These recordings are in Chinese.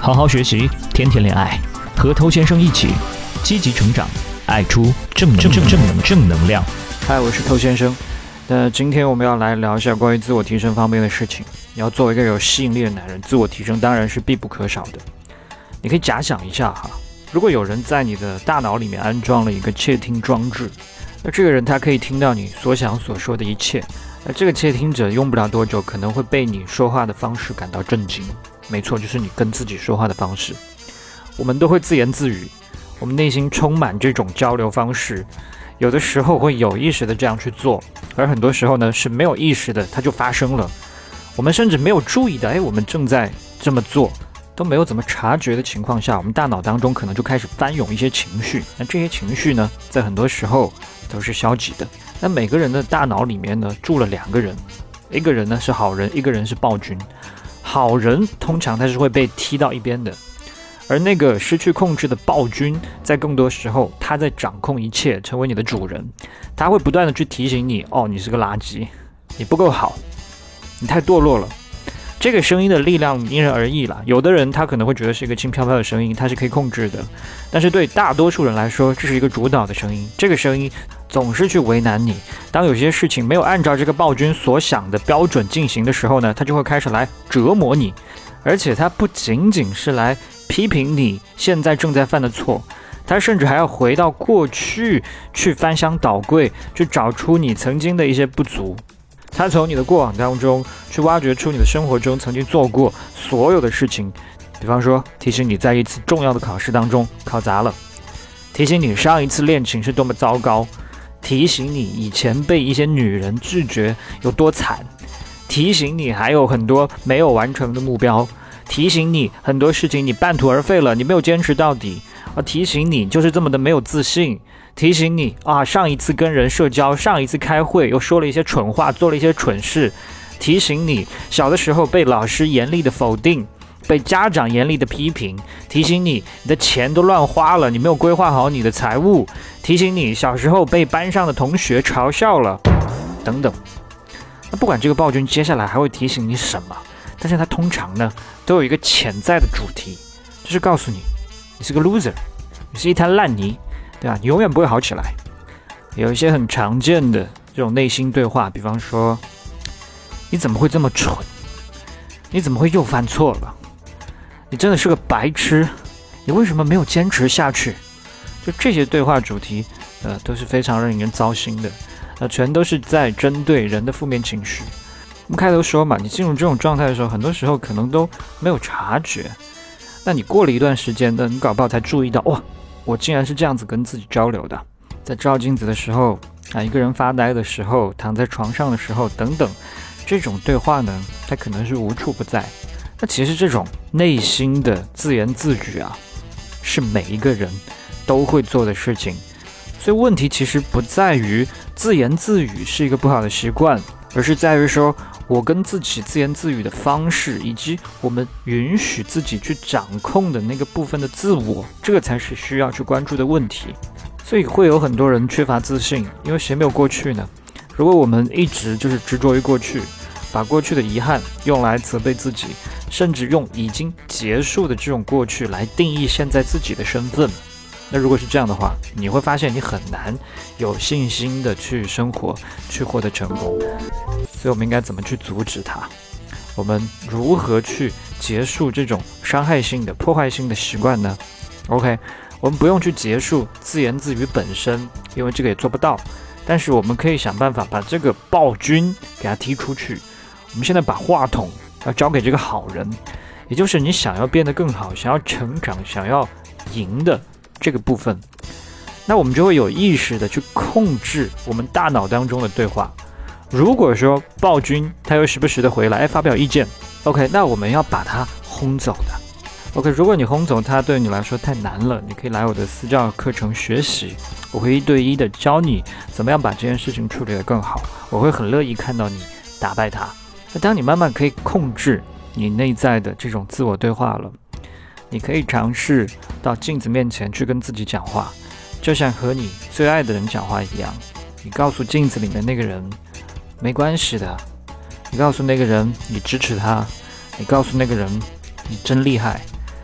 好好学习，天天恋爱，和头先生一起积极成长，爱出正能量。 嗨，我是头先生。那今天我们要来聊一下关于自我提升方面的事情。你要做一个有吸引力的男人，自我提升当然是必不可少的。你可以假想一下哈，如果有人在你的大脑里面安装了一个窃听装置，那这个人他可以听到你所想所说的一切。那这个窃听者用不了多久，可能会被你说话的方式感到震惊。没错，就是你跟自己说话的方式。我们都会自言自语，我们内心充满这种交流方式，有的时候会有意识的这样去做，而很多时候呢是没有意识的，它就发生了。我们甚至没有注意的，我们正在这么做，都没有怎么察觉的情况下，我们大脑当中可能就开始翻涌一些情绪。那这些情绪呢，在很多时候都是消极的。那每个人的大脑里面呢，住了两个人，一个人呢是好人，一个人是暴君。好人通常他是会被踢到一边的，而那个失去控制的暴君，在更多时候他在掌控一切，成为你的主人。他会不断的去提醒你，你是个垃圾，你不够好，你太堕落了。这个声音的力量因人而异啦，有的人他可能会觉得是一个轻飘飘的声音，它是可以控制的，但是对大多数人来说，这是一个主导的声音。这个声音总是去为难你，当有些事情没有按照这个暴君所想的标准进行的时候呢，他就会开始来折磨你，而且他不仅仅是来批评你现在正在犯的错，他甚至还要回到过去去翻箱倒柜，去找出你曾经的一些不足。他从你的过往当中去挖掘出你的生活中曾经做过所有的事情，比方说提醒你在一次重要的考试当中考砸了，提醒你上一次恋情是多么糟糕，提醒你以前被一些女人拒绝有多惨，提醒你还有很多没有完成的目标，提醒你很多事情你半途而废了，你没有坚持到底，提醒你就是这么的没有自信，提醒你上一次跟人社交，上一次开会又说了一些蠢话，做了一些蠢事，提醒你小的时候被老师严厉的否定，被家长严厉的批评，提醒你的钱都乱花了，你没有规划好你的财务，提醒你小时候被班上的同学嘲笑了，等等。那不管这个暴君接下来还会提醒你什么，但是他通常呢都有一个潜在的主题，就是告诉你你是个 loser， 你是一滩烂泥，对吧？你永远不会好起来。有一些很常见的这种内心对话，比方说你怎么会这么蠢，你怎么会又犯错了，你真的是个白痴，你为什么没有坚持下去？就这些对话主题都是非常让人糟心的，全都是在针对人的负面情绪。我们开头说嘛，你进入这种状态的时候，很多时候可能都没有察觉，那你过了一段时间呢，你搞不好才注意到，哇，我竟然是这样子跟自己交流的。在照镜子的时候一个人发呆的时候，躺在床上的时候等等，这种对话呢，它可能是无处不在。那其实这种内心的自言自语是每一个人都会做的事情。所以问题其实不在于自言自语是一个不好的习惯，而是在于说我跟自己自言自语的方式，以及我们允许自己去掌控的那个部分的自我，这个才是需要去关注的问题。所以会有很多人缺乏自信，因为谁没有过去呢？如果我们一直就是执着于过去，把过去的遗憾用来责备自己，甚至用已经结束的这种过去来定义现在自己的身份，那如果是这样的话，你会发现你很难有信心的去生活，去获得成功。所以我们应该怎么去阻止它？我们如何去结束这种伤害性的破坏性的习惯呢？ OK， 我们不用去结束自言自语本身，因为这个也做不到，但是我们可以想办法把这个暴君给他踢出去。我们现在把话筒要交给这个好人，也就是你想要变得更好，想要成长，想要赢的这个部分。那我们就会有意识的去控制我们大脑当中的对话。如果说暴君他又时不时的回来发表意见， OK， 那我们要把他轰走的。 OK， 如果你轰走他对你来说太难了，你可以来我的私教课程学习，我会1对1的教你怎么样把这件事情处理得更好，我会很乐意看到你打败他。那当你慢慢可以控制你内在的这种自我对话了，你可以尝试到镜子面前去跟自己讲话，就像和你最爱的人讲话一样。你告诉镜子里面那个人没关系的，你告诉那个人你支持他，你告诉那个人你真厉害，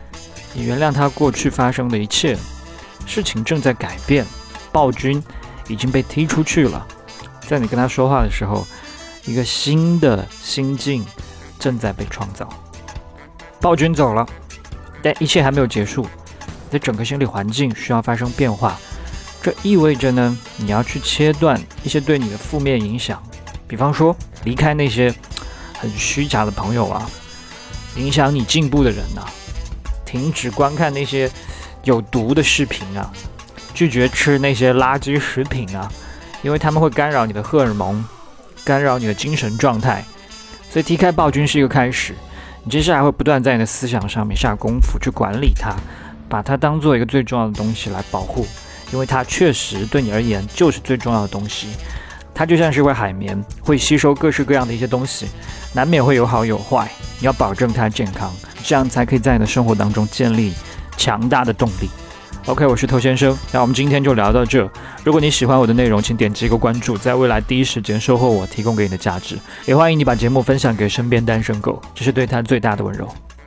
你原谅他过去发生的一切，事情正在改变，暴君已经被踢出去了。在你跟他说话的时候，一个新的心境正在被创造。暴君走了，但一切还没有结束，你的整个心理环境需要发生变化。这意味着呢，你要去切断一些对你的负面影响，比方说离开那些很虚假的朋友啊，影响你进步的人啊，停止观看那些有毒的视频啊，拒绝吃那些垃圾食品啊，因为他们会干扰你的荷尔蒙，干扰你的精神状态。所以踢开暴君是一个开始，你接下来会不断在你的思想上面下功夫去管理它，把它当做一个最重要的东西来保护，因为它确实对你而言就是最重要的东西。它就像是一块海绵，会吸收各式各样的一些东西，难免会有好有坏，你要保证它健康，这样才可以在你的生活当中建立强大的动力。OK， 我是头先生，那我们今天就聊到这。如果你喜欢我的内容，请点击一个关注，在未来第一时间收获我提供给你的价值。也欢迎你把节目分享给身边单身狗，这是对他最大的温柔。